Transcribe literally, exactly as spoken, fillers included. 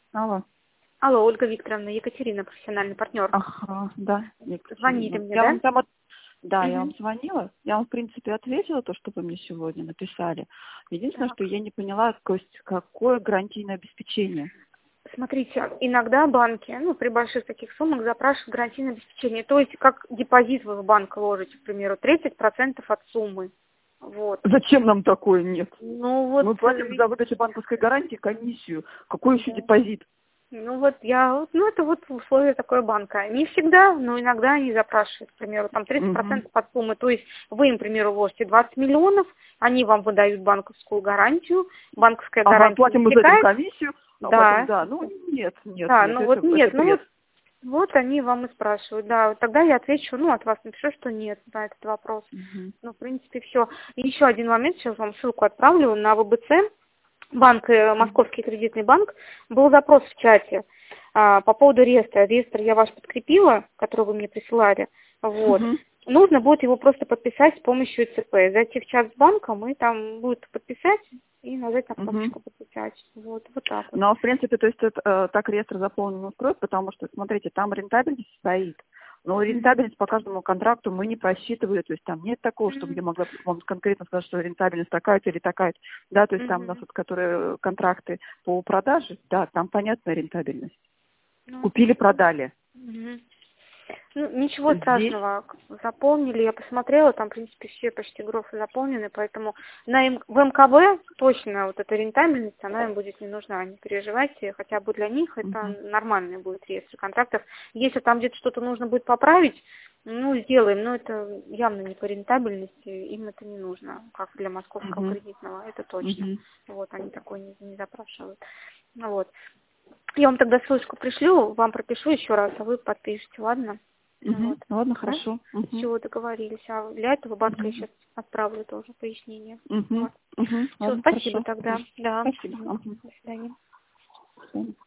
Алло. Алло, Ольга Викторовна, Екатерина, профессиональный партнер. Ага, да. Екатерина. Звонили мне, я да? Вам там от... Да, Угу. я вам звонила. Я вам, в принципе, ответила то, что вы мне сегодня написали. Единственное, Так. что я не поняла, то есть какое гарантийное обеспечение. Смотрите, иногда банки, ну, при больших таких суммах запрашивают гарантийное обеспечение. То есть, как депозит вы в банк ложите, к примеру, тридцать процентов от суммы. Вот. Зачем нам такое нет? Ну, вот... Мы платим за выдачу банковской гарантии комиссию. Какой еще депозит? Ну вот я, вот, ну это вот условие такое банка. Не всегда, но иногда они запрашивают, к примеру, там тридцать процентов Угу. от суммы. То есть вы им, к примеру, ложите двадцать миллионов, они вам выдают банковскую гарантию, банковская Ага, гарантия платим мы за эту истекает. комиссию, а потом, Да, да, ну нет, нет, да, нет, ну это, вот нет, это ну вот, бред. вот они вам и спрашивают, да, вот тогда я отвечу, ну от вас напишу, что нет на этот вопрос. Угу. Ну, в принципе, все. И еще один момент, сейчас вам ссылку отправлю на ВБЦ. Банк, э, Московский кредитный банк, был запрос в чате а, по поводу реестра. Реестр я ваш подкрепила, который вы мне присылали. Вот. Угу. Нужно будет его просто подписать с помощью ИЦП. Зайти в чат с банком и там будет подписать и нажать на Угу. кнопочку подписать. Вот, вот так вот. Но, в принципе, то есть это, э, так реестр заполнен устроит, потому что, смотрите, там рентабельность стоит. Но рентабельность по каждому контракту мы не просчитывали, то есть там нет такого, чтобы я могла вам конкретно сказать, что рентабельность такая-то или такая-то. Да, то есть там у нас Мгм. вот, которые контракты по продаже, да, там понятная рентабельность. Ну, Купили, продали. мгм. Ну, ничего Здесь, страшного, заполнили, я посмотрела, там, в принципе, все почти грофы заполнены, поэтому на М- в МКБ точно вот эта рентабельность, она им будет не нужна, не переживайте, хотя бы для них это угу, нормальный будет реестр контрактов. Если там где-то что-то нужно будет поправить, ну, сделаем, но это явно не по рентабельности, им это не нужно, как для московского угу, кредитного, это точно. угу, Вот, они такое не, не запрашивают. Ну, вот. Я вам тогда ссылочку пришлю, вам пропишу еще раз, а вы подпишите, ладно? угу. Вот. Ладно, Да? хорошо. Угу, Все, договорились. А для этого банка я угу, сейчас отправлю тоже пояснение. угу, Вот. угу. Все, Ладно, спасибо хорошо. тогда. Да. Спасибо. Мгм. Угу. До свидания. До свидания.